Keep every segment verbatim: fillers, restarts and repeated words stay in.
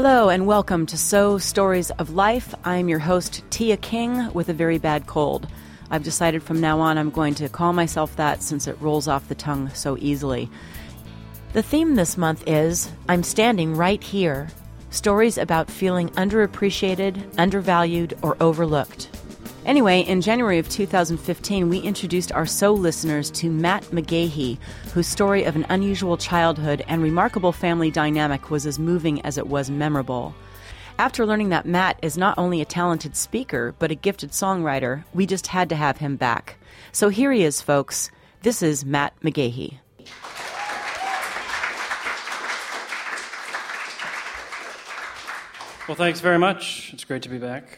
Hello and welcome to So Stories of Life. I'm your host, Tia King, with a very bad cold. I've decided from now on I'm going to call myself that since it rolls off the tongue so easily. The theme this month is I'm Standing Right Here. Stories about feeling underappreciated, undervalued, or overlooked. Anyway, in January of two thousand fifteen, we introduced our So listeners to Matt McGahey, whose story of an unusual childhood and remarkable family dynamic was as moving as it was memorable. After learning that Matt is not only a talented speaker, but a gifted songwriter, we just had to have him back. So here he is, folks. This is Matt McGahey. Well, thanks very much. It's great to be back.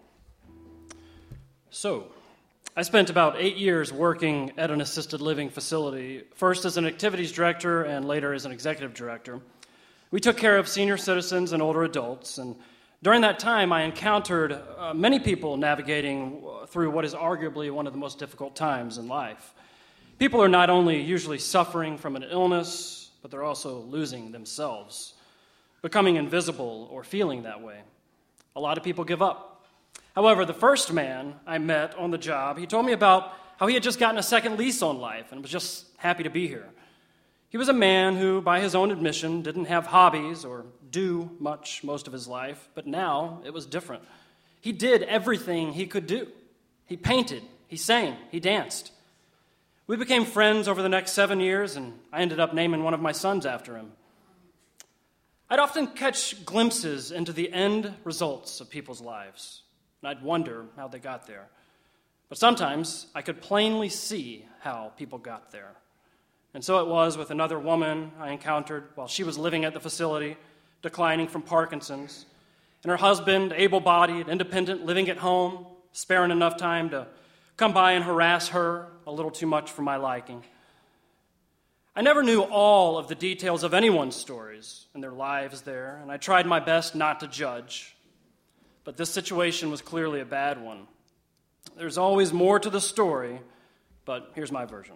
So, I spent about eight years working at an assisted living facility, first as an activities director and later as an executive director. We took care of senior citizens and older adults, and during that time I encountered uh, many people navigating through what is arguably one of the most difficult times in life. People are not only usually suffering from an illness, but they're also losing themselves, becoming invisible or feeling that way. A lot of people give up. However, the first man I met on the job, he told me about how he had just gotten a second lease on life and was just happy to be here. He was a man who, by his own admission, didn't have hobbies or do much most of his life, but now it was different. He did everything he could do. He painted, he sang, he danced. We became friends over the next seven years, and I ended up naming one of my sons after him. I'd often catch glimpses into the end results of people's lives, and I'd wonder how they got there. But sometimes I could plainly see how people got there. And so it was with another woman I encountered while she was living at the facility, declining from Parkinson's, and her husband, able-bodied, independent, living at home, sparing enough time to come by and harass her a little too much for my liking. I never knew all of the details of anyone's stories and their lives there, and I tried my best not to judge. But this situation was clearly a bad one. There's always more to the story, but here's my version.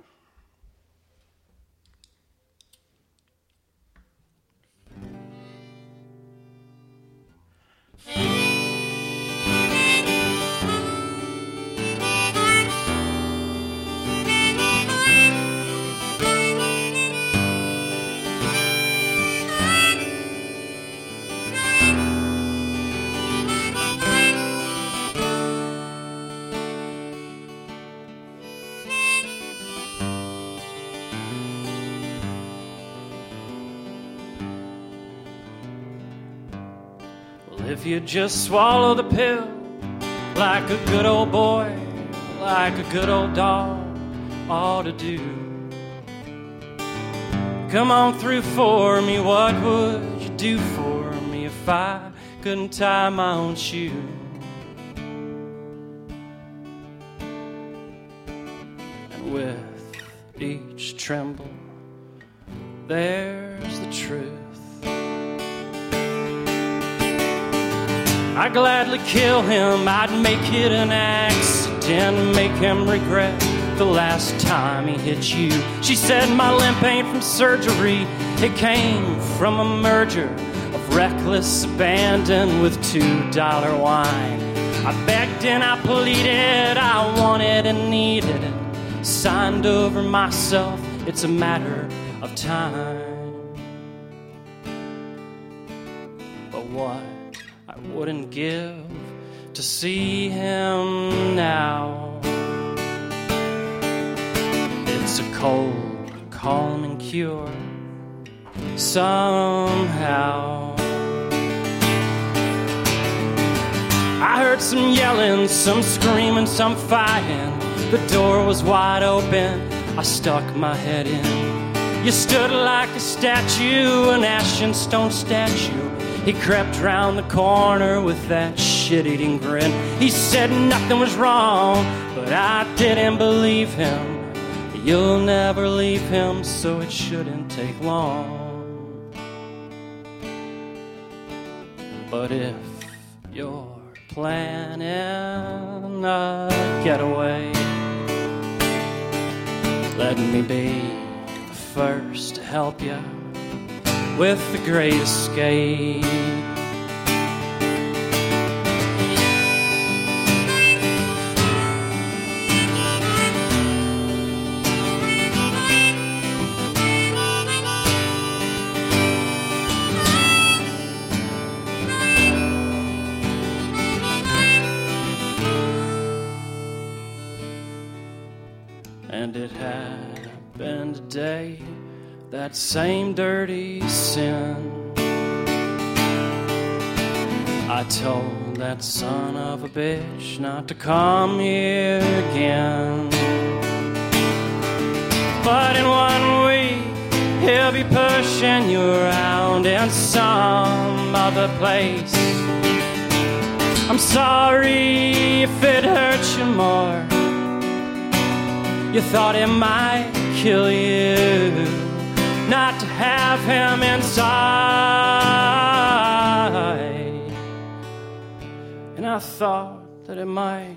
If you just swallow the pill like a good old boy, like a good old dog ought to do. Come on through for me, what would you do for me if I couldn't tie my own shoe? And with each tremble, there's the truth. I'd gladly kill him, I'd make it an accident, make him regret the last time he hit you. She said my limp ain't from surgery, it came from a merger of reckless abandon with two dollar wine. I begged and I pleaded, I wanted and needed it, signed over myself, it's a matter of time. But what I wouldn't give to see him now. It's a cold, calming cure somehow. I heard some yelling, some screaming, some fighting. The door was wide open, I stuck my head in. You stood like a statue, an ashen stone statue. He crept round the corner with that shit-eating grin. He said nothing was wrong, but I didn't believe him. You'll never leave him, so it shouldn't take long. But if you're planning a getaway, let me be the first to help you with the great escape. and it happened today, that same dirty sin. I told that son of a bitch not to come here again. But in one week, he'll be pushing you around in some other place. I'm sorry if it hurts you more. You thought it might kill you not to have him inside. And I thought that it might.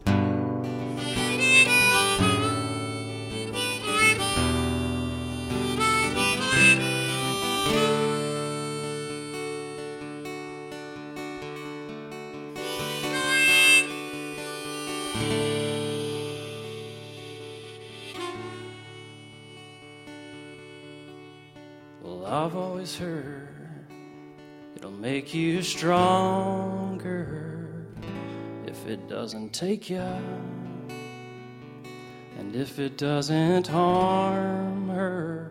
Well, I've always heard it'll make you stronger if it doesn't take you, and if it doesn't harm her.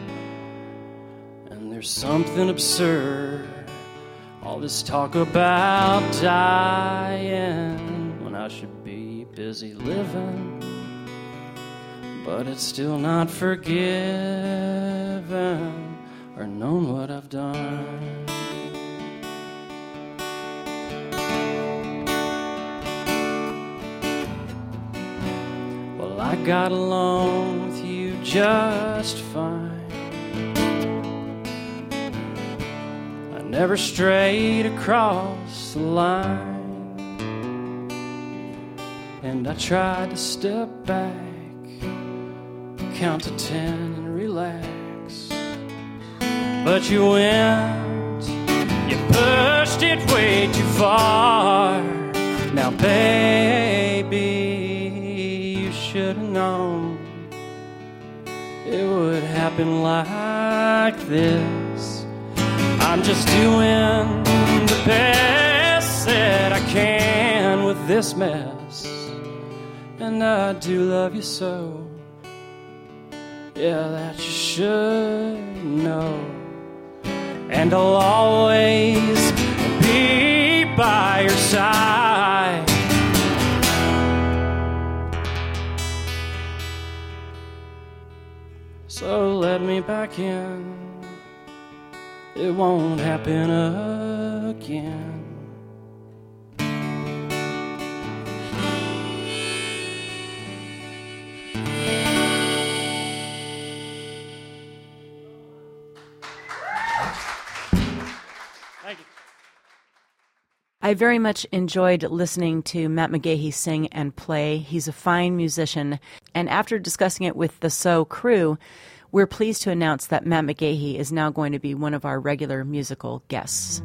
And there's something absurd, all this talk about dying when I should be busy living, but it's still not forgiven or known what I've done. Well, I got along with you just fine. I never strayed across the line, and I tried to step back, count to ten and relax. But you went, you pushed it way too far. Now, baby, you should have known it would happen like this. I'm just doing the best that I can with this mess, and I do love you so. Yeah, that you should know. And I'll always be by your side. So let me back in. It won't happen again. I very much enjoyed listening to Matt McGahey sing and play. He's a fine musician. And after discussing it with the So crew, we're pleased to announce that Matt McGahey is now going to be one of our regular musical guests.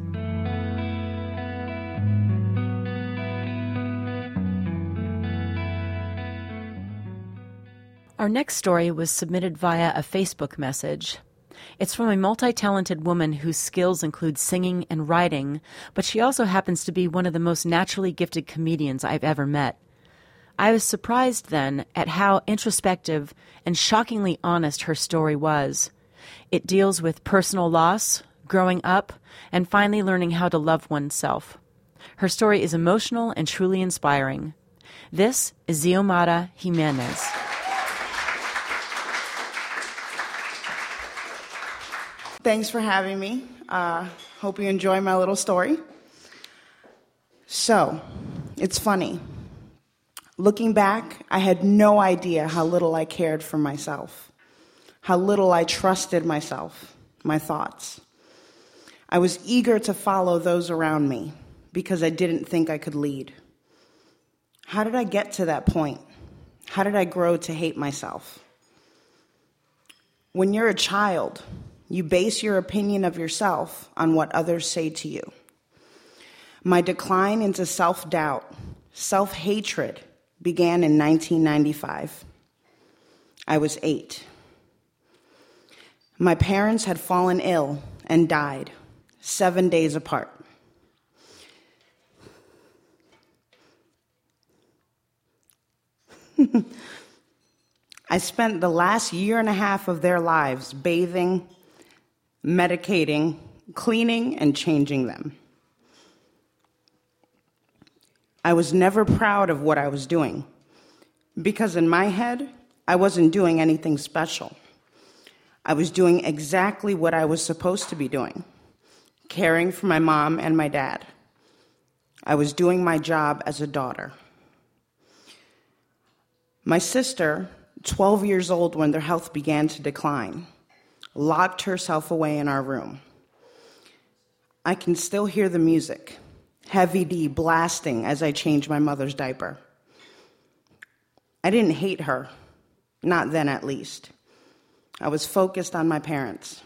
Our next story was submitted via a Facebook message. It's from a multi-talented woman whose skills include singing and writing, but she also happens to be one of the most naturally gifted comedians I've ever met. I was surprised then at how introspective and shockingly honest her story was. It deals with personal loss, growing up, and finally learning how to love oneself. Her story is emotional and truly inspiring. This is Xiomara Jimenez. Thanks for having me. Uh, hope you enjoy my little story. So, it's funny. Looking back, I had no idea how little I cared for myself, how little I trusted myself, my thoughts. I was eager to follow those around me because I didn't think I could lead. How did I get to that point? How did I grow to hate myself? When you're a child, you base your opinion of yourself on what others say to you. My decline into self-doubt, self-hatred began in nineteen ninety-five. I was eight. My parents had fallen ill and died seven days apart. I spent the last year and a half of their lives bathing, medicating, cleaning, and changing them. I was never proud of what I was doing, because in my head, I wasn't doing anything special. I was doing exactly what I was supposed to be doing, caring for my mom and my dad. I was doing my job as a daughter. My sister, twelve years old when their health began to decline, locked herself away in our room. I can still hear the music, Heavy D blasting as I changed my mother's diaper. I didn't hate her, not then at least. I was focused on my parents.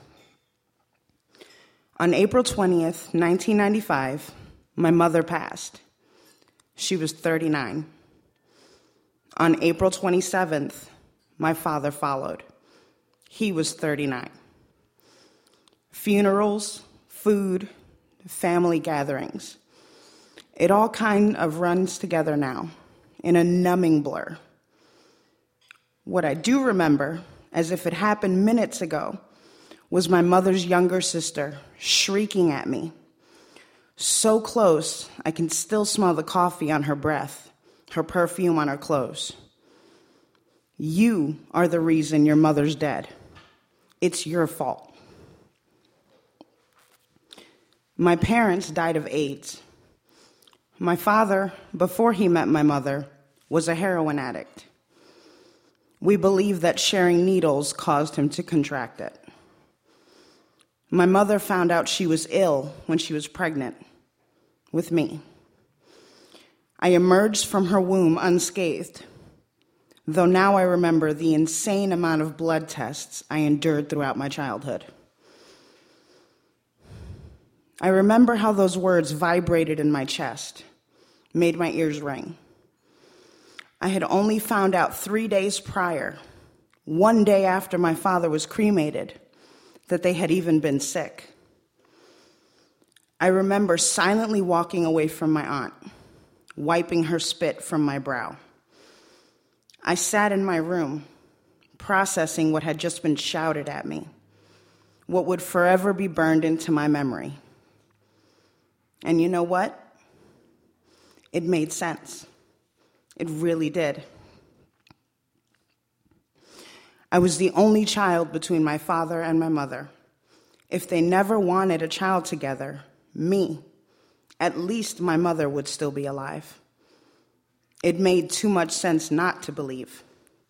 On April twentieth, nineteen ninety-five, my mother passed. She was thirty-nine. On April twenty-seventh, my father followed. He was thirty-nine. Funerals, food, family gatherings. It all kind of runs together now in a numbing blur. What I do remember, as if it happened minutes ago, was my mother's younger sister shrieking at me. So close, I can still smell the coffee on her breath, her perfume on her clothes. You are the reason your mother's dead. It's your fault. My parents died of AIDS. My father, before he met my mother, was a heroin addict. We believe that sharing needles caused him to contract it. My mother found out she was ill when she was pregnant with me. I emerged from her womb unscathed, though now I remember the insane amount of blood tests I endured throughout my childhood. I remember how those words vibrated in my chest, made my ears ring. I had only found out three days prior, one day after my father was cremated, that they had even been sick. I remember silently walking away from my aunt, wiping her spit from my brow. I sat in my room, processing what had just been shouted at me, what would forever be burned into my memory. And you know what? It made sense. It really did. I was the only child between my father and my mother. If they never wanted a child together, me, at least my mother would still be alive. It made too much sense not to believe.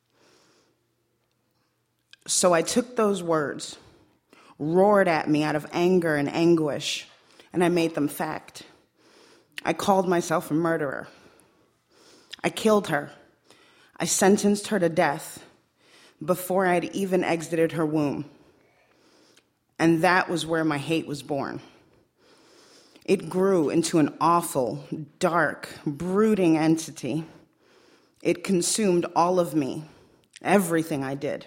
So I took those words, roared at me out of anger and anguish, and I made them fact. I called myself a murderer. I killed her. I sentenced her to death before I had even exited her womb. And that was where my hate was born. It grew into an awful, dark, brooding entity. It consumed all of me, everything I did.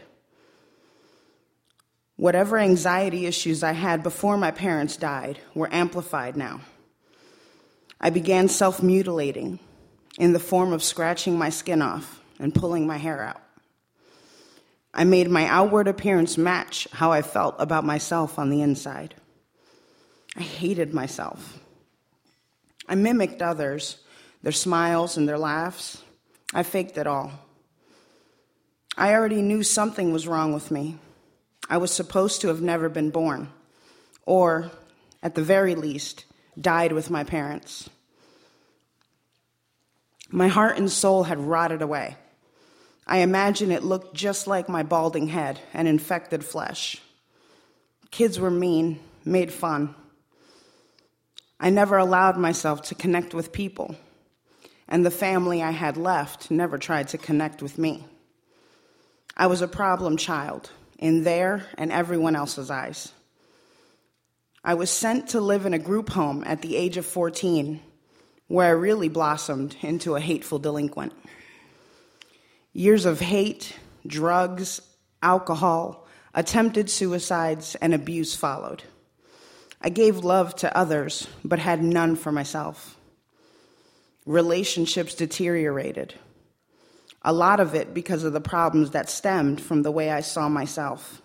Whatever anxiety issues I had before my parents died were amplified now. I began self-mutilating in the form of scratching my skin off and pulling my hair out. I made my outward appearance match how I felt about myself on the inside. I hated myself. I mimicked others, their smiles and their laughs. I faked it all. I already knew something was wrong with me. I was supposed to have never been born, or, at the very least, died with my parents. My heart and soul had rotted away. I imagine it looked just like my balding head and infected flesh. Kids were mean, made fun. I never allowed myself to connect with people, and the family I had left never tried to connect with me. I was a problem child in their and everyone else's eyes. I was sent to live in a group home at the age of fourteen, where I really blossomed into a hateful delinquent. Years of hate, drugs, alcohol, attempted suicides, and abuse followed. I gave love to others, but had none for myself. Relationships deteriorated. A lot of it because of the problems that stemmed from the way I saw myself.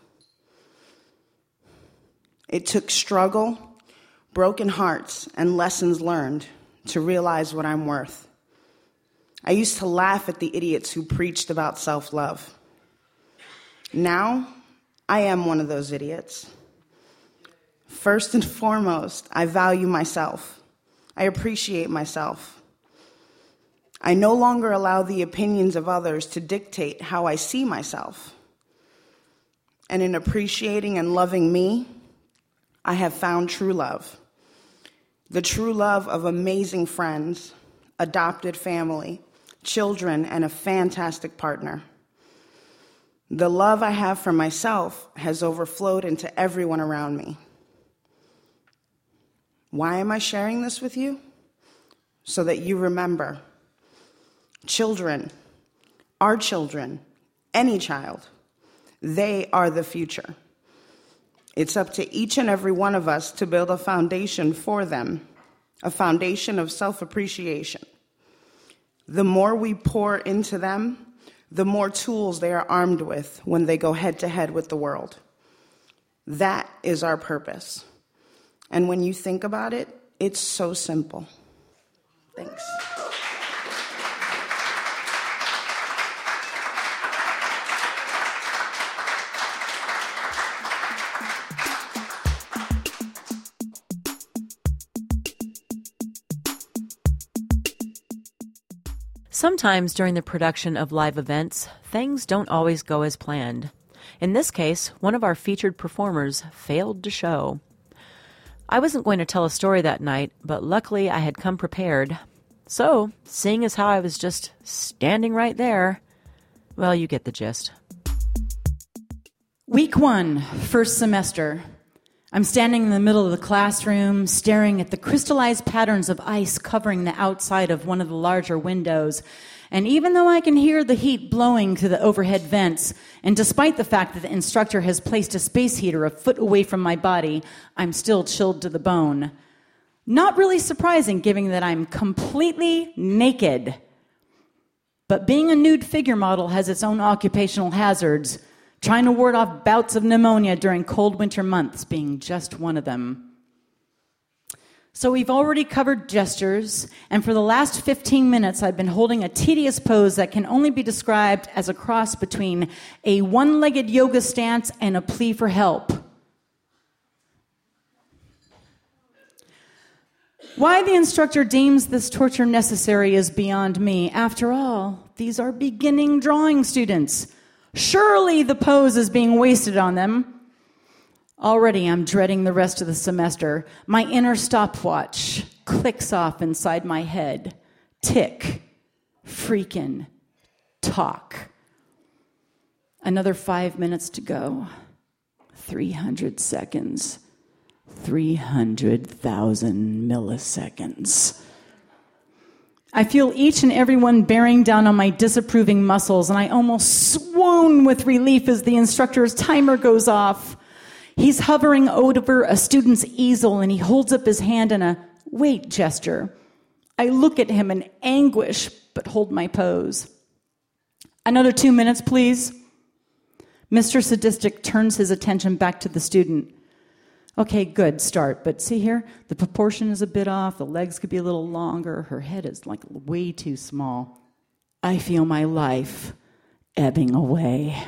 It took struggle, broken hearts, and lessons learned to realize what I'm worth. I used to laugh at the idiots who preached about self-love. Now, I am one of those idiots. First and foremost, I value myself. I appreciate myself. I no longer allow the opinions of others to dictate how I see myself. And in appreciating and loving me, I have found true love. The true love of amazing friends, adopted family, children, and a fantastic partner. The love I have for myself has overflowed into everyone around me. Why am I sharing this with you? So that you remember. Children, our children, any child, they are the future. It's up to each and every one of us to build a foundation for them, a foundation of self-appreciation. The more we pour into them, the more tools they are armed with when they go head-to-head with the world. That is our purpose. And when you think about it, it's so simple. Thanks. Sometimes during the production of live events, things don't always go as planned. In this case, one of our featured performers failed to show. I wasn't going to tell a story that night, but luckily I had come prepared. So, seeing as how I was just standing right there, well, you get the gist. Week one, first semester. I'm standing in the middle of the classroom, staring at the crystallized patterns of ice covering the outside of one of the larger windows. And even though I can hear the heat blowing through the overhead vents, and despite the fact that the instructor has placed a space heater a foot away from my body, I'm still chilled to the bone. Not really surprising, given that I'm completely naked. But being a nude figure model has its own occupational hazards, trying to ward off bouts of pneumonia during cold winter months being just one of them. So we've already covered gestures, and for the last fifteen minutes I've been holding a tedious pose that can only be described as a cross between a one-legged yoga stance and a plea for help. Why the instructor deems this torture necessary is beyond me. After all, these are beginning drawing students. Surely the pose is being wasted on them. Already I'm dreading the rest of the semester. My inner stopwatch clicks off inside my head. Tick. Freakin' talk. Another five minutes to go. three hundred seconds. three hundred thousand milliseconds. I feel each and every one bearing down on my disapproving muscles, and I almost swoon with relief as the instructor's timer goes off. He's hovering over a student's easel, and he holds up his hand in a wait gesture. I look at him in anguish, but hold my pose. Another two minutes, please. Mister Sadistic turns his attention back to the student. Okay, good, start. But see here, the proportion is a bit off. The legs could be a little longer. Her head is like way too small. I feel my life ebbing away.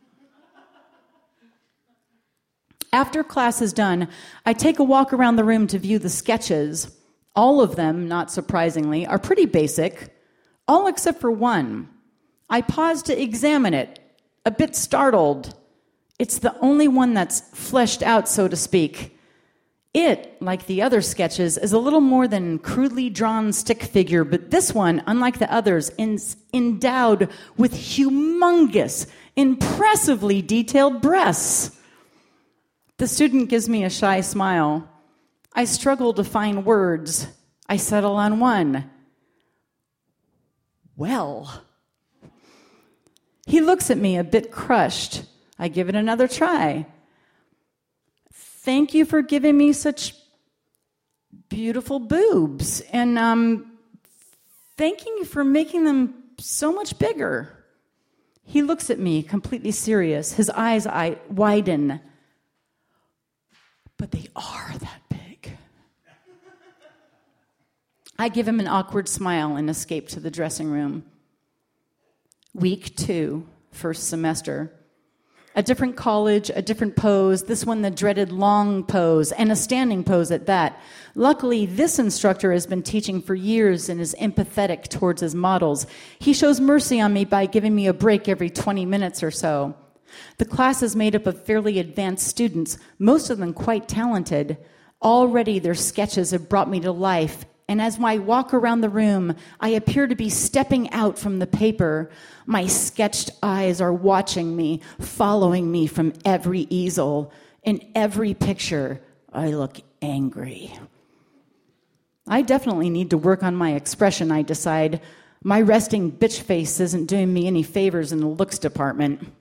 After class is done, I take a walk around the room to view the sketches. All of them, not surprisingly, are pretty basic, all except for one. I pause to examine it, a bit startled. It's the only one that's fleshed out, so to speak. It, like the other sketches, is a little more than crudely drawn stick figure, but this one, unlike the others, is endowed with humongous, impressively detailed breasts. The student gives me a shy smile. I struggle to find words. I settle on one. Well. He looks at me a bit crushed. I give it another try. Thank you for giving me such beautiful boobs. And um, thanking you for making them so much bigger. He looks at me, completely serious. His eyes I widen. But they are that big. I give him an awkward smile and escape to the dressing room. Week two, first semester. A different college, a different pose, this one the dreaded long pose, and a standing pose at that. Luckily, this instructor has been teaching for years and is empathetic towards his models. He shows mercy on me by giving me a break every twenty minutes or so. The class is made up of fairly advanced students, most of them quite talented. Already their sketches have brought me to life, and as I walk around the room, I appear to be stepping out from the paper. My sketched eyes are watching me, following me from every easel. In every picture, I look angry. I definitely need to work on my expression, I decide. My resting bitch face isn't doing me any favors in the looks department.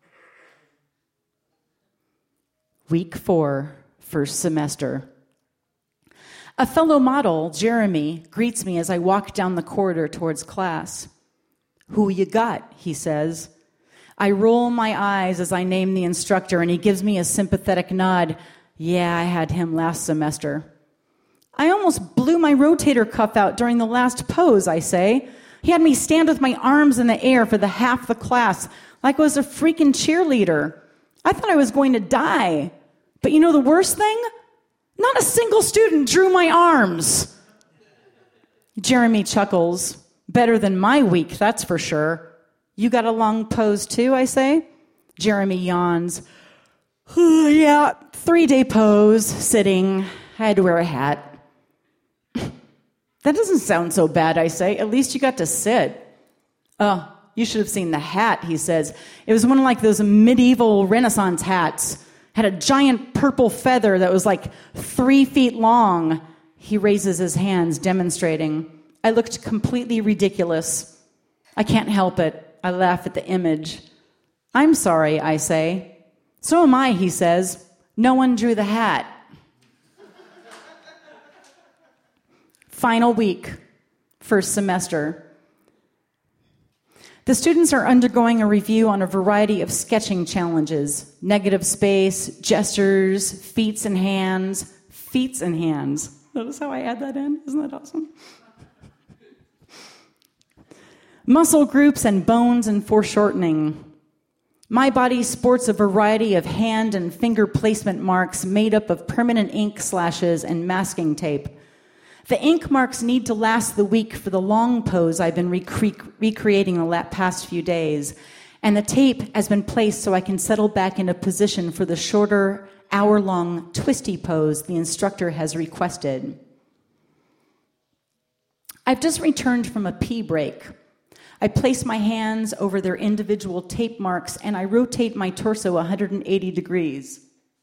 Week four, first semester. A fellow model, Jeremy, greets me as I walk down the corridor towards class. "Who you got?" he says. I roll my eyes as I name the instructor, and he gives me a sympathetic nod. "Yeah, I had him last semester." "I almost blew my rotator cuff out during the last pose," I say. "He had me stand with my arms in the air for the half the class, like I was a freaking cheerleader. I thought I was going to die. But you know the worst thing? Not a single student drew my arms." Jeremy chuckles. "Better than my week, that's for sure." "You got a long pose too," I say. Jeremy yawns. "Yeah, three-day pose, sitting. I had to wear a hat." "That doesn't sound so bad," I say. "At least you got to sit." "Oh, you should have seen the hat," he says. "It was one of like those medieval Renaissance hats. Had a giant purple feather that was like three feet long." He raises his hands, demonstrating. I looked completely ridiculous. I can't help it. I laugh at the image. "I'm sorry," I say. "So am I," he says. "No one drew the hat." Final week, first semester. The students are undergoing a review on a variety of sketching challenges. Negative space, gestures, feet and hands. Feet and hands. Notice how I add that in? Isn't that awesome? Muscle groups and bones and foreshortening. My body sports a variety of hand and finger placement marks made up of permanent ink slashes and masking tape. The ink marks need to last the week for the long pose I've been recre- recreating the past few days, and the tape has been placed so I can settle back into position for the shorter, hour-long twisty pose the instructor has requested. I've just returned from a pee break. I place my hands over their individual tape marks, and I rotate my torso one hundred eighty degrees.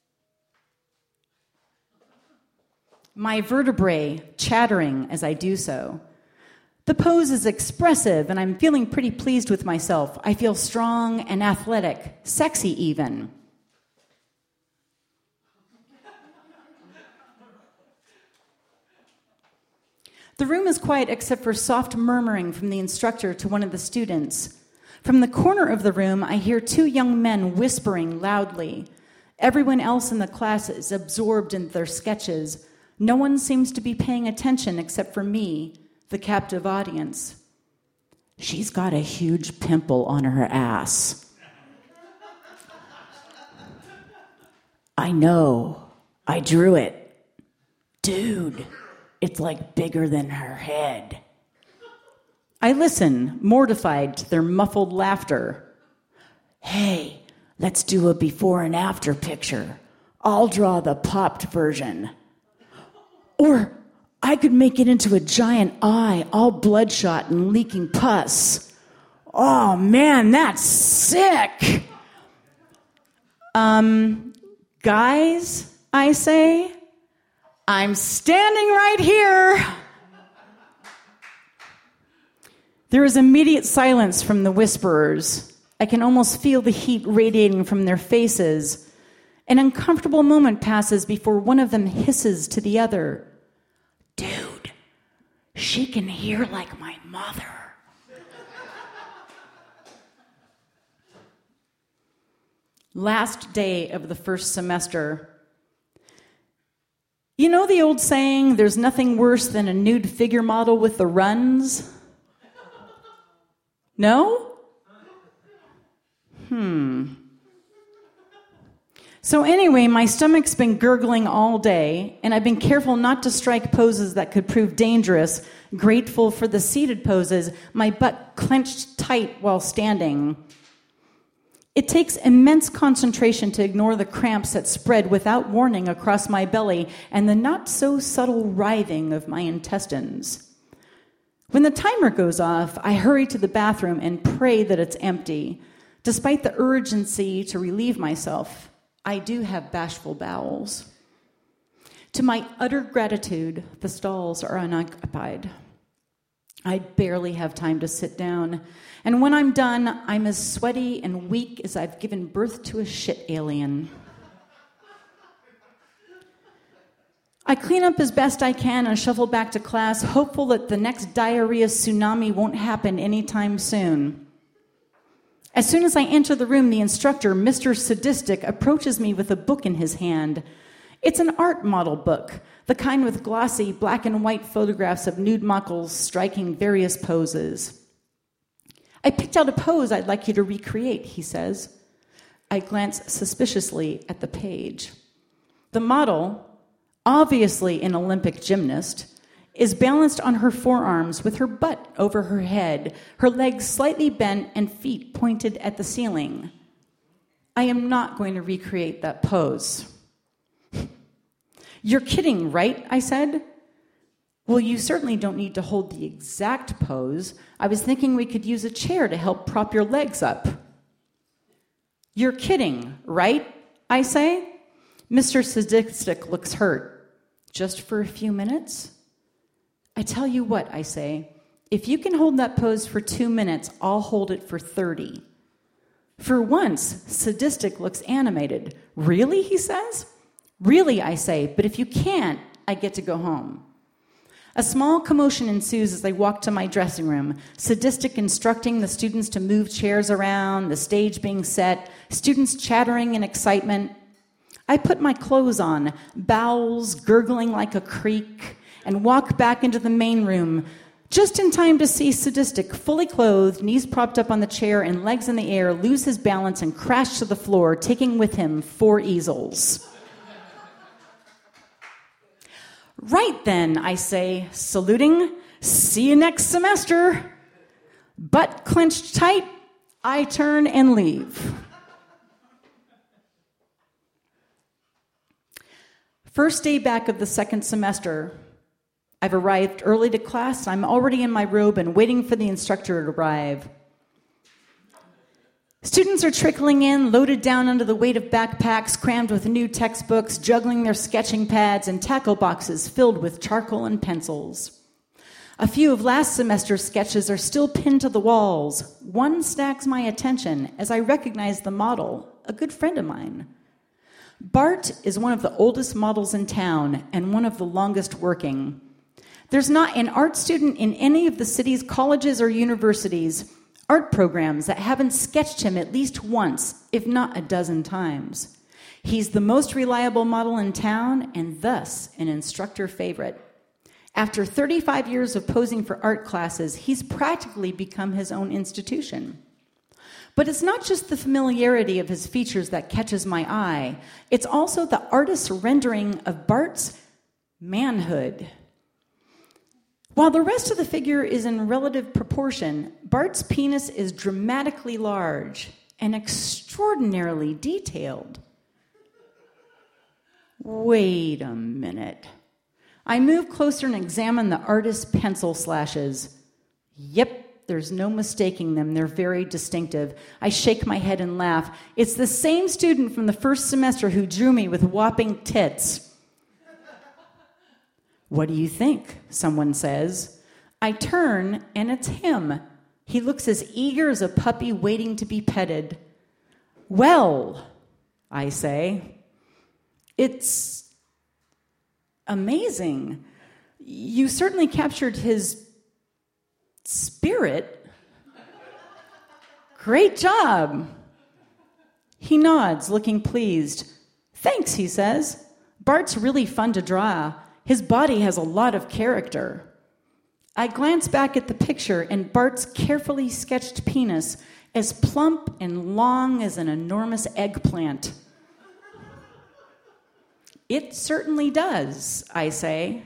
My vertebrae chattering as I do so. The pose is expressive, and I'm feeling pretty pleased with myself. I feel strong and athletic, sexy even. The room is quiet except for soft murmuring from the instructor to one of the students. From the corner of the room, I hear two young men whispering loudly. Everyone else in the class is absorbed in their sketches. No one seems to be paying attention except for me, the captive audience. "She's got a huge pimple on her ass." "I know. I drew it." "Dude, it's like bigger than her head." I listen, mortified to their muffled laughter. "Hey, let's do a before and after picture. I'll draw the popped version. Or I could make it into a giant eye, all bloodshot and leaking pus. Oh, man, that's sick." Um, guys, I say, I'm standing right here. There is immediate silence from the whisperers. I can almost feel the heat radiating from their faces. An uncomfortable moment passes before one of them hisses to the other. "Dude, she can hear like my mother." Last day of the first semester. You know the old saying, there's nothing worse than a nude figure model with the runs? No? Hmm. So anyway, my stomach's been gurgling all day, and I've been careful not to strike poses that could prove dangerous, grateful for the seated poses, my butt clenched tight while standing. It takes immense concentration to ignore the cramps that spread without warning across my belly and the not-so-subtle writhing of my intestines. When the timer goes off, I hurry to the bathroom and pray that it's empty. Despite the urgency to relieve myself, I do have bashful bowels. To my utter gratitude, the stalls are unoccupied. I barely have time to sit down, and when I'm done, I'm as sweaty and weak as I've given birth to a shit alien. I clean up as best I can and shuffle back to class, hopeful that the next diarrhea tsunami won't happen anytime soon. As soon as I enter the room, the instructor, Mister Sadistic, approaches me with a book in his hand. It's an art model book, the kind with glossy black and white photographs of nude models striking various poses. I picked out a pose I'd like you to recreate, he says. I glance suspiciously at the page. The model, obviously an Olympic gymnast, is balanced on her forearms with her butt over her head, her legs slightly bent and feet pointed at the ceiling. I am not going to recreate that pose. You're kidding, right? I said. Well, you certainly don't need to hold the exact pose. I was thinking we could use a chair to help prop your legs up. You're kidding, right? I say. Mister Sadistic looks hurt. Just for a few minutes? I tell you what, I say. If you can hold that pose for two minutes, I'll hold it for thirty. For once, Sadistic looks animated. Really, he says? Really, I say, but if you can't, I get to go home. A small commotion ensues as I walk to my dressing room, Sadistic instructing the students to move chairs around, the stage being set, students chattering in excitement. I put my clothes on, bowels gurgling like a creek, and walk back into the main room, just in time to see Sadistic, fully clothed, knees propped up on the chair and legs in the air, lose his balance and crash to the floor, taking with him four easels. Right then, I say, saluting, see you next semester. Butt clenched tight, I turn and leave. First day back of the second semester. I've arrived early to class. I'm already in my robe and waiting for the instructor to arrive. Students are trickling in, loaded down under the weight of backpacks, crammed with new textbooks, juggling their sketching pads and tackle boxes filled with charcoal and pencils. A few of last semester's sketches are still pinned to the walls. One snags my attention as I recognize the model, a good friend of mine. Bart is one of the oldest models in town and one of the longest working. There's not an art student in any of the city's colleges or universities, art programs, that haven't sketched him at least once, if not a dozen times. He's the most reliable model in town and thus an instructor favorite. After thirty-five years of posing for art classes, he's practically become his own institution. But it's not just the familiarity of his features that catches my eye. It's also the artist's rendering of Bart's manhood. While the rest of the figure is in relative proportion, Bart's penis is dramatically large and extraordinarily detailed. Wait a minute. I move closer and examine the artist's pencil slashes. Yep, there's no mistaking them. They're very distinctive. I shake my head and laugh. It's the same student from the first semester who drew me with whopping tits. What do you think? Someone says. I turn, and it's him. He looks as eager as a puppy waiting to be petted. Well, I say, it's amazing. You certainly captured his spirit. Great job. He nods, looking pleased. Thanks, he says. Bart's really fun to draw. His body has a lot of character. I glance back at the picture, and Bart's carefully sketched penis as plump and long as an enormous eggplant. It certainly does, I say.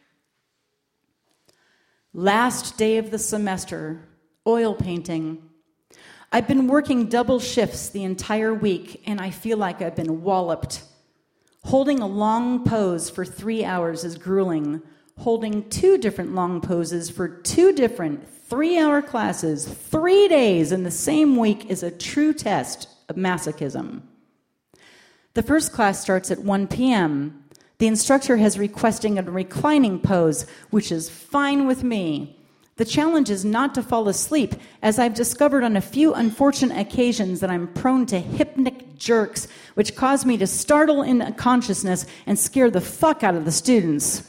Last day of the semester, oil painting. I've been working double shifts the entire week, and I feel like I've been walloped. Holding a long pose for three hours is grueling. Holding two different long poses for two different three-hour classes, three days in the same week, is a true test of masochism. The first class starts at one p.m. The instructor has requesting a reclining pose, which is fine with me. The challenge is not to fall asleep, as I've discovered on a few unfortunate occasions that I'm prone to hypnic jerks, which cause me to startle into consciousness and scare the fuck out of the students.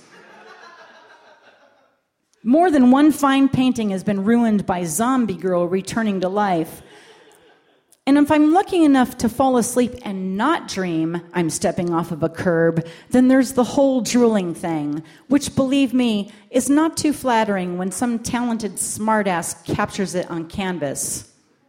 More than one fine painting has been ruined by Zombie Girl returning to life. And if I'm lucky enough to fall asleep and not dream I'm stepping off of a curb, then there's the whole drooling thing, which, believe me, is not too flattering when some talented smartass captures it on canvas.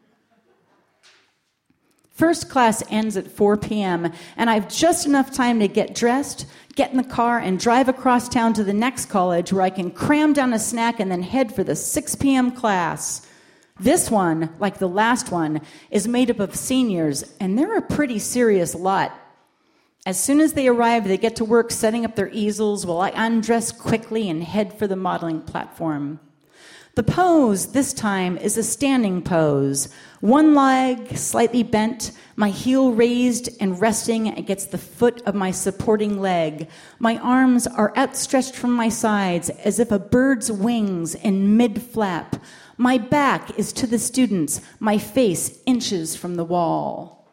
First class ends at four p.m., and I've just enough time to get dressed, get in the car, and drive across town to the next college where I can cram down a snack and then head for the six p.m. class. This one, like the last one, is made up of seniors, and they're a pretty serious lot. As soon as they arrive, they get to work setting up their easels while I undress quickly and head for the modeling platform. The pose this time is a standing pose. One leg slightly bent, my heel raised and resting against the foot of my supporting leg. My arms are outstretched from my sides as if a bird's wings in mid-flap. My back is to the students, my face inches from the wall.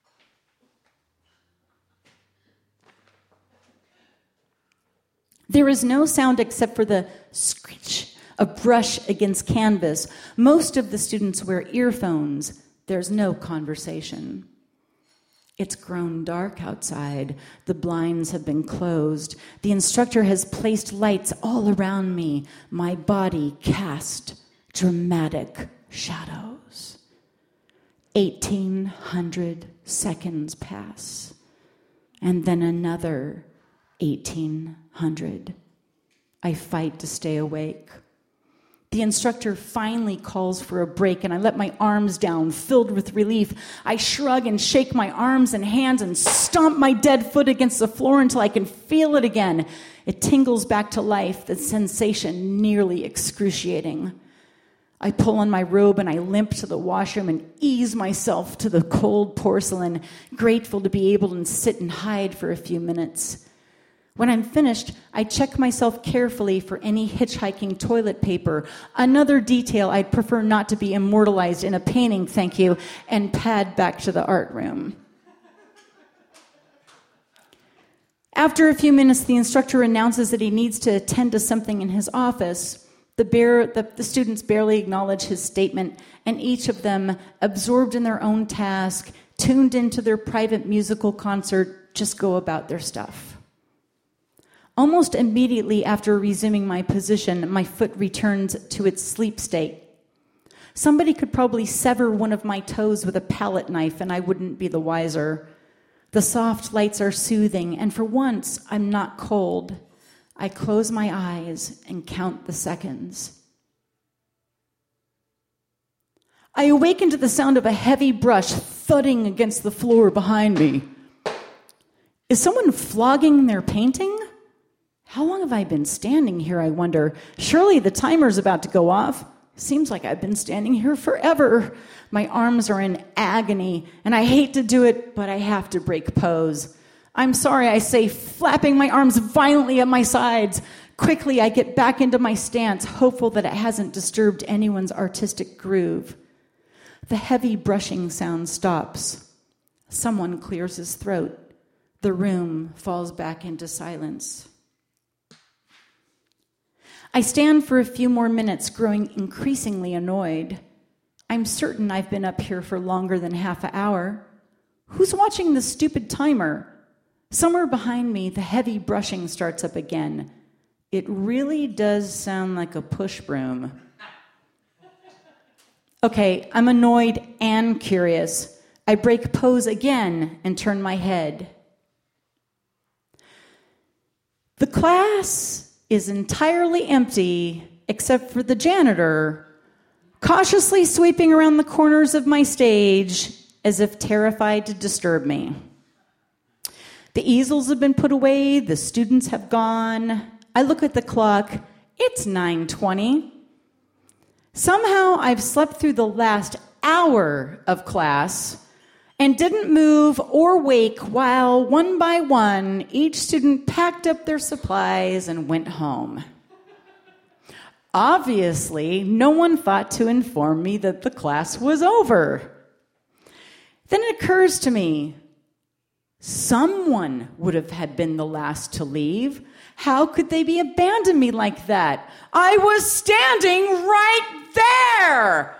There is no sound except for the screech of brush against canvas. Most of the students wear earphones. There's no conversation. It's grown dark outside. The blinds have been closed. The instructor has placed lights all around me. My body cast dramatic shadows. eighteen hundred seconds pass, and then another eighteen hundred. I fight to stay awake. The instructor finally calls for a break, and I let my arms down, filled with relief. I shrug and shake my arms and hands and stomp my dead foot against the floor until I can feel it again. It tingles back to life, the sensation nearly excruciating. I pull on my robe and I limp to the washroom and ease myself to the cold porcelain, grateful to be able to sit and hide for a few minutes. When I'm finished, I check myself carefully for any hitchhiking toilet paper, another detail I'd prefer not to be immortalized in a painting, thank you, and pad back to the art room. After a few minutes, the instructor announces that he needs to attend to something in his office. The, bear, the, the students barely acknowledge his statement, and each of them, absorbed in their own task, tuned into their private musical concert, just go about their stuff. Almost immediately after resuming my position, my foot returns to its sleep state. Somebody could probably sever one of my toes with a palette knife, and I wouldn't be the wiser. The soft lights are soothing, and for once, I'm not cold. I close my eyes and count the seconds. I awaken to the sound of a heavy brush thudding against the floor behind me. Is someone flogging their painting? How long have I been standing here, I wonder? Surely the timer's about to go off. Seems like I've been standing here forever. My arms are in agony, and I hate to do it, but I have to break pose. I'm sorry, I say, flapping my arms violently at my sides. Quickly, I get back into my stance, hopeful that it hasn't disturbed anyone's artistic groove. The heavy brushing sound stops. Someone clears his throat. The room falls back into silence. I stand for a few more minutes, growing increasingly annoyed. I'm certain I've been up here for longer than half an hour. Who's watching the stupid timer? Somewhere behind me, the heavy brushing starts up again. It really does sound like a push broom. Okay, I'm annoyed and curious. I break pose again and turn my head. The class is entirely empty except for the janitor, cautiously sweeping around the corners of my stage as if terrified to disturb me. The easels have been put away, the students have gone. I look at the clock, it's nine twenty. Somehow I've slept through the last hour of class and didn't move or wake while, one by one, each student packed up their supplies and went home. Obviously, no one thought to inform me that the class was over. Then it occurs to me, someone would have had been the last to leave. How could they be abandoned me like that? I was standing right there!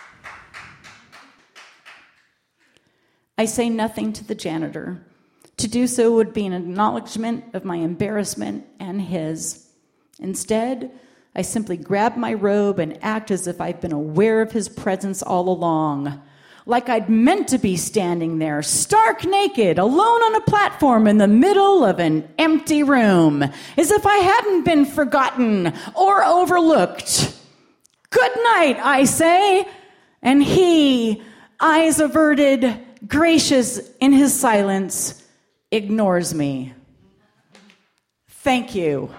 I say nothing to the janitor. To do so would be an acknowledgement of my embarrassment and his. Instead, I simply grab my robe and act as if I've been aware of his presence all along. Like I'd meant to be standing there, stark naked, alone on a platform in the middle of an empty room, as if I hadn't been forgotten or overlooked. Good night, I say, and he, eyes averted, gracious in his silence, ignores me. Thank you.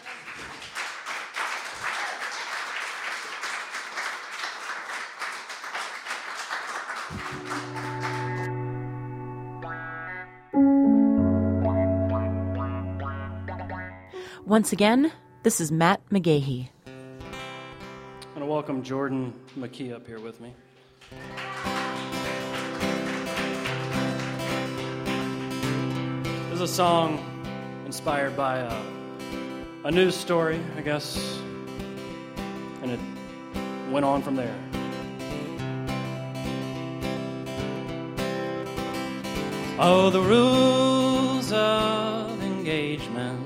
Once again, this is Matt McGahey. I'm going to welcome Jordan McKee up here with me. This is a song inspired by a, a news story, I guess, and it went on from there. Oh, the rules of engagement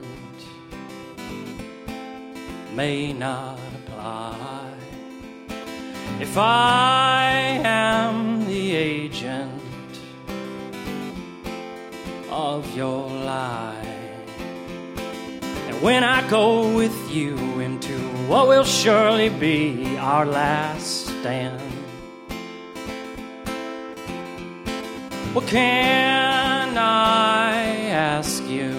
may not apply if I am the agent of your lie. And when I go with you into what will surely be our last stand, what can I ask you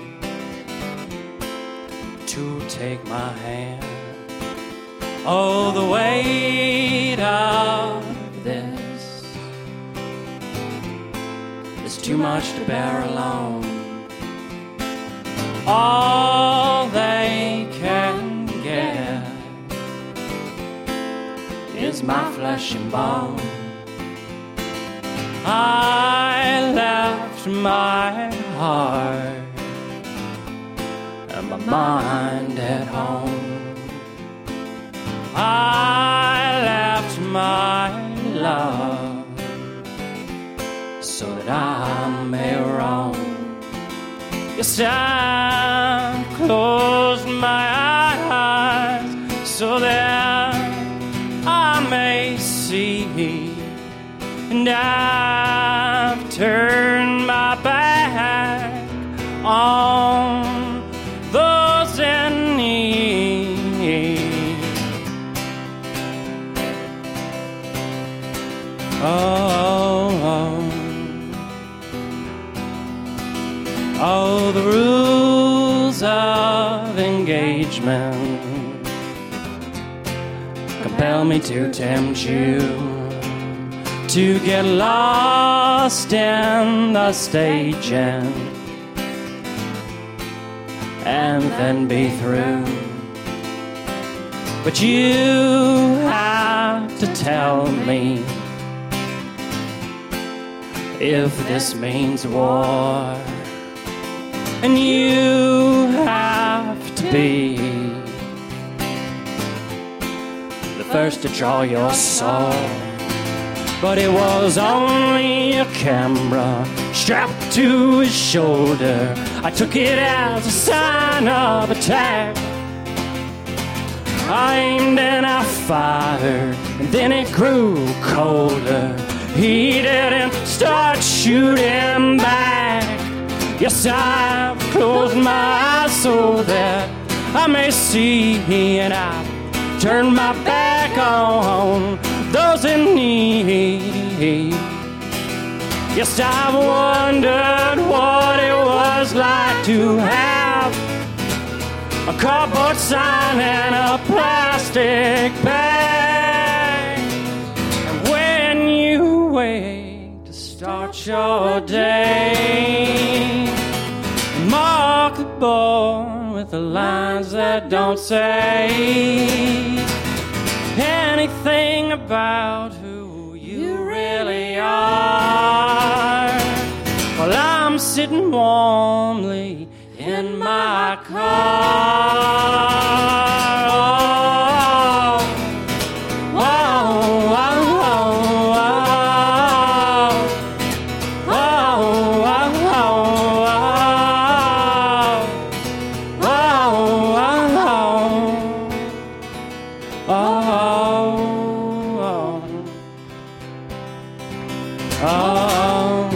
to take my hand? Oh, the weight of this is too much to bear alone. All they can get is my flesh and bone. I left my heart and my mind at home. I left my love so that I may roam. Yes, I closed my eyes so that I may see, and I've turned my back on those in need. Oh, oh, oh, the rules of engagement compel me to tempt you to get lost in the staging and then be through. But you have to tell me if this means war, and you have to be the first to draw your sword. but it was only a camera strapped to his shoulder. I took it as a sign of attack. I aimed and I fired, and then it grew colder. He didn't start shooting back. Yes, I've closed my eyes so that I may see, and I've turned my back on those in need. Yes, I've wondered what it was like to have a cardboard sign and a plastic bag. And when you wake to start your day, mark the board with the lines that don't say anything about who you really are. Well, I'm sitting warmly in my car. Oh, oh, oh, oh, oh, oh, oh, oh.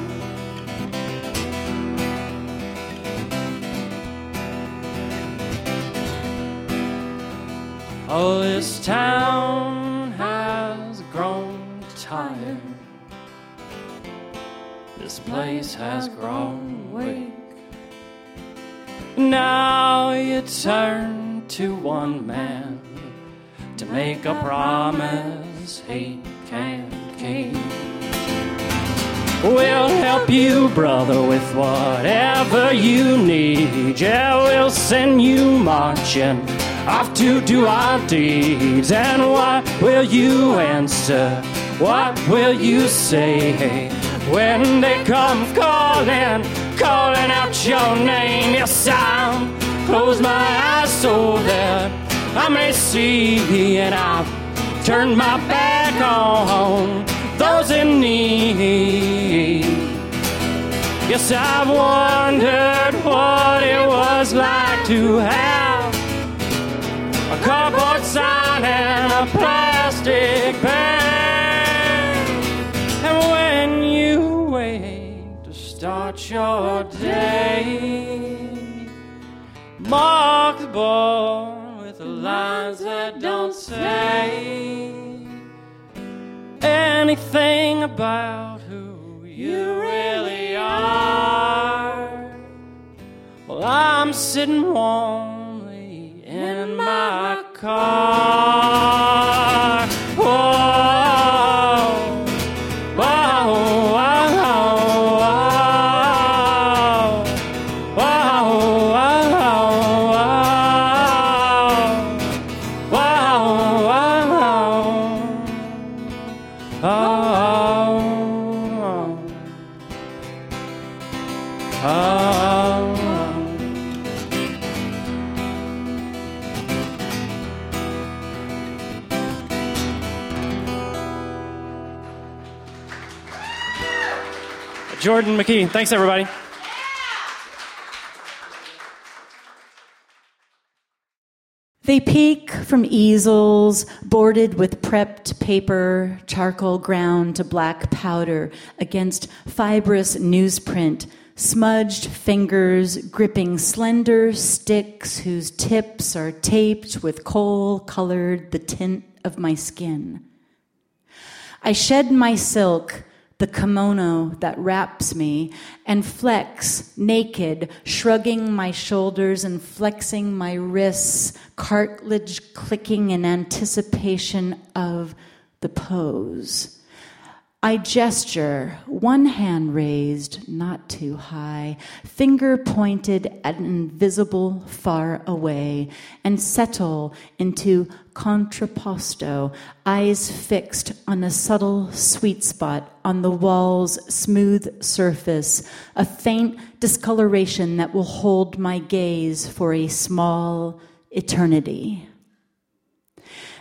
Oh, this town has grown tired. This place has grown weak. Now you turn to one man to make a promise he can't keep. We'll help you, brother, with whatever you need. Yeah, we'll send you marching off to do our deeds. And what will you answer? What will you say when they come calling, calling out your name? Yes, I'll close my eyes so that I may see, and I've turned my back on those in need. Yes, I've wondered what it was like to have a cardboard sign and a plastic bag. And when you wake to start your day, mark the board with the lines that don't say anything about who you really are. Well, I'm sitting warmly in my car. Whoa, whoa, whoa, whoa, whoa, whoa. Jordan McKee. Thanks, everybody. They peek from easels bordered with prepped paper, charcoal ground to black powder against fibrous newsprint, smudged fingers gripping slender sticks whose tips are taped with coal-colored the tint of my skin. I shed my silk, the kimono that wraps me, and flex, naked, shrugging my shoulders and flexing my wrists, cartilage clicking in anticipation of the pose. I gesture, one hand raised, not too high, finger pointed at an invisible far away, and settle into contrapposto, eyes fixed on a subtle sweet spot on the wall's smooth surface, a faint discoloration that will hold my gaze for a small eternity.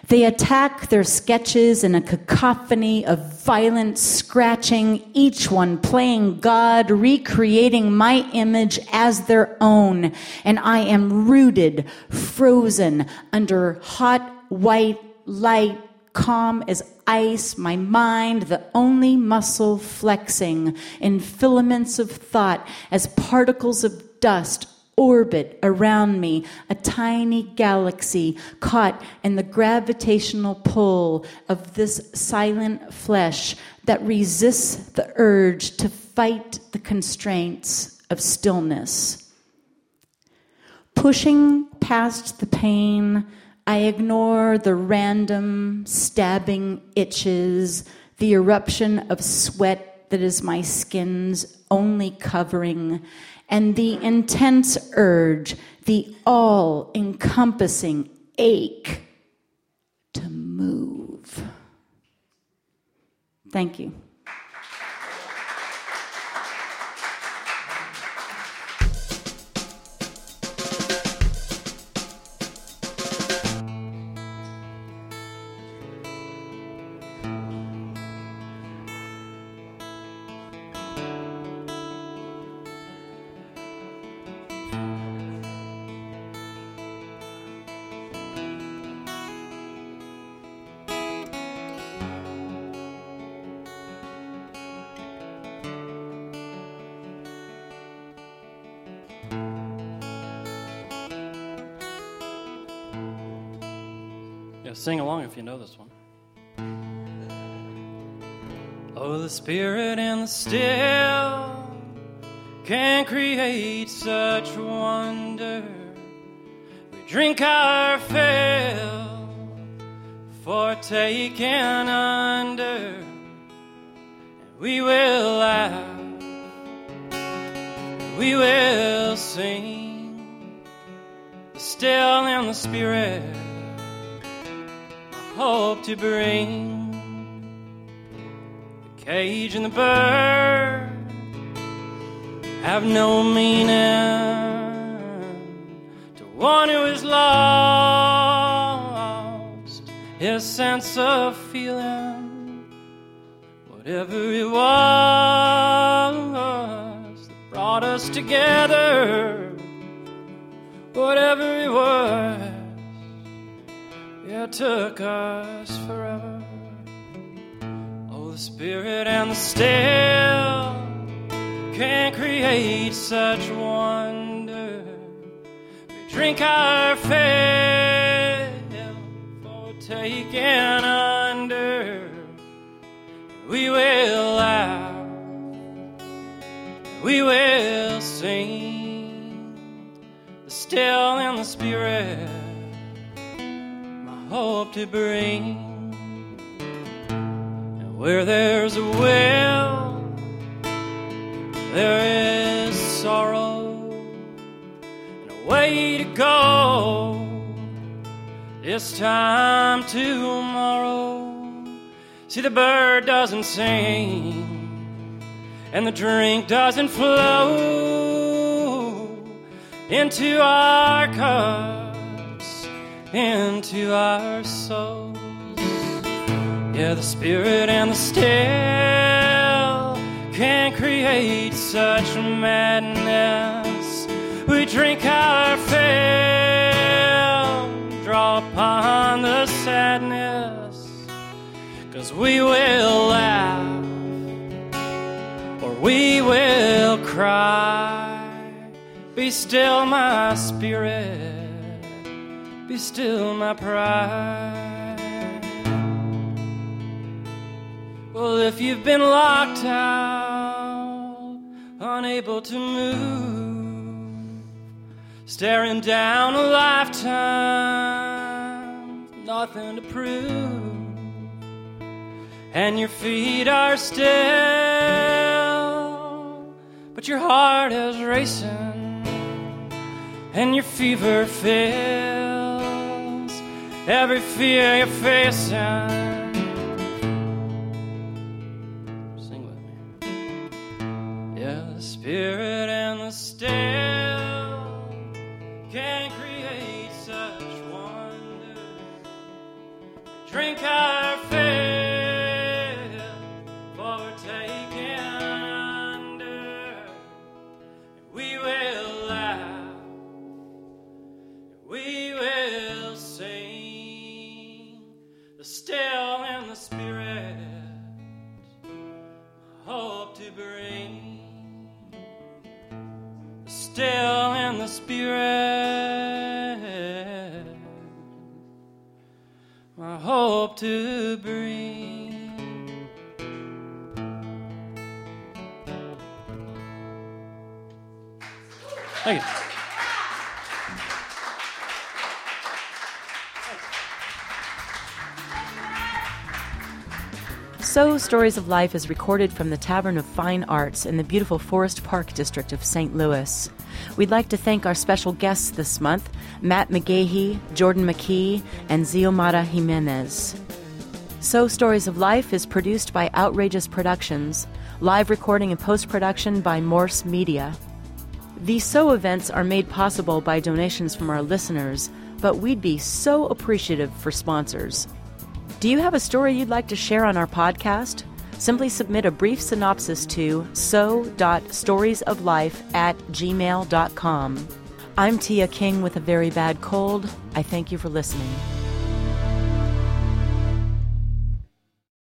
They attack their sketches in a cacophony of violent scratching, each one playing God, recreating my image as their own. And I am rooted, frozen, under hot, white light, calm as ice, my mind the only muscle flexing in filaments of thought as particles of dust orbit around me, a tiny galaxy caught in the gravitational pull of this silent flesh that resists the urge to fight the constraints of stillness. Pushing past the pain, I ignore the random stabbing itches, the eruption of sweat that is my skin's only covering, and the intense urge, the all-encompassing ache to move. Thank you. Yeah, sing along if you know this one. Oh, the spirit and the still can create such wonder. We drink our fill for taking under, and we will laugh, we will sing. The still and the spirit hope to bring. The cage and the bird have no meaning to one who is lost his sense of feeling. Whatever it was that brought us together, whatever it was, it took us forever. Oh, the spirit and the still can create such wonder. We drink our fill for taking under. We will laugh, we will sing. The still and the spirit hope to bring. And where there's a will, there is sorrow, and a way to go. This time tomorrow. See, the bird doesn't sing, and the drink doesn't flow into our cup, into our souls. Yeah, the spirit and the still can create such madness. We drink our fill, draw upon the sadness, 'cause we will laugh or we will cry. Be still, my spirit, be still my pride. Well, if you've been locked out, unable to move, staring down a lifetime, nothing to prove, and your feet are still, but your heart is racing, and your fever fills every fear you're facing. Sing with me. Yeah, the spirit and the still can create such wonder. still in the spirit. I hope to bring. Thank you. So Stories of Life is recorded from the Tavern of Fine Arts in the beautiful Forest Park district of Saint Louis. We'd like to thank our special guests this month, Matt McGahey, Jordan McKee, and Xiomara Jimenez. So Stories of Life is produced by Outrageous Productions, live recording and post-production by Morse Media. These So events are made possible by donations from our listeners, but we'd be so appreciative for sponsors. Do you have a story you'd like to share on our podcast? Simply submit a brief synopsis to so dot stories of life at gmail dot com. I'm Tia King with a very bad cold. I thank you for listening.